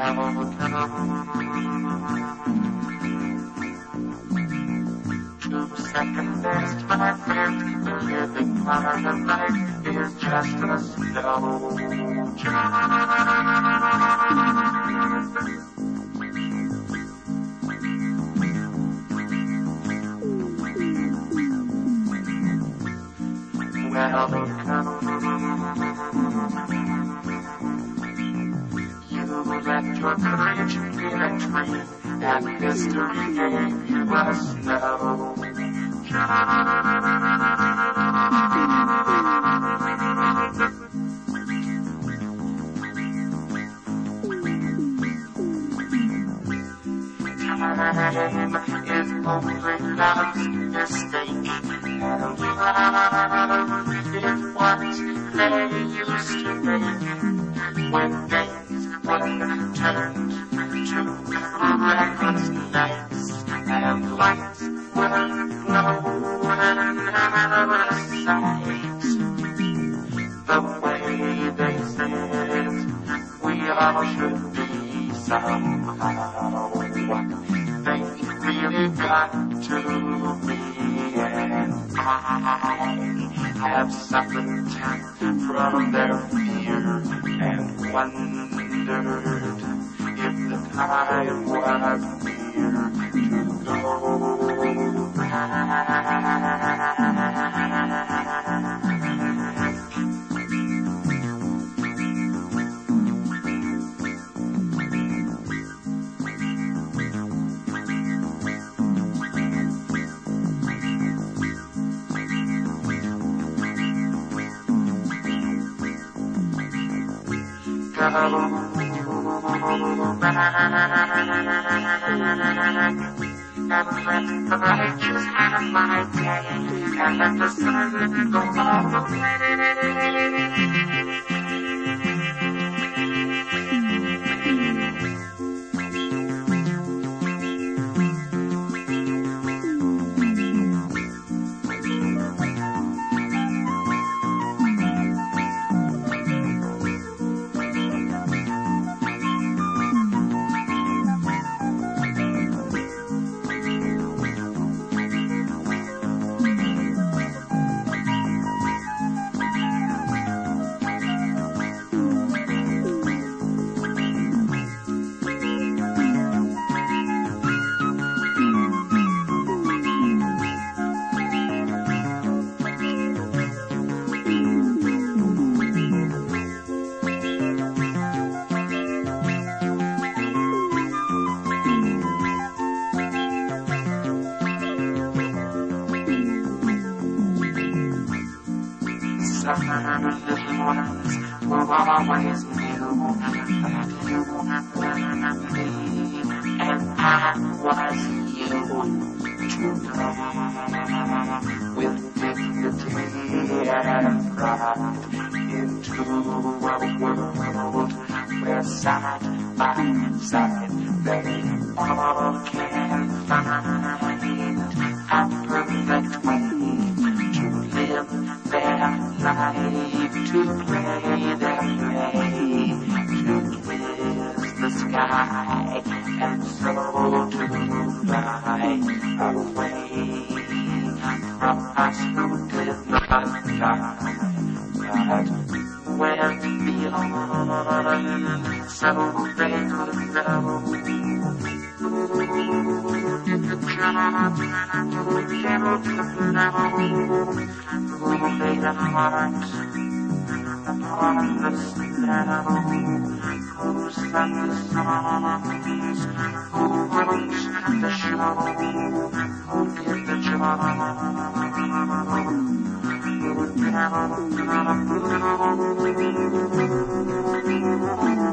2-second best, my friend, the living part of life is just a slow you left your courage in a tree, and history gave you a snow. Time is only love's mistake, and love is what they used to make when days were turned to reckless nights, and lights were glowing out of sight. The way they said we all should be somehow, they really got to be, and I have suffered from their fear and wondered if the time was near to go back. And let the righteous have my day, and let the sun go all the way. Little ones will always know that you were me, and I was you to know with dignity and pride into a world where side by side they all can find a perfect way to live their life, to play their play, to twist the sky, and so to fly away from us who did not die. But went beyond, so they could know. Did the job, who came to know, who made a heart upon the snow, who sang the songs, who wrote the show, who did the job, who never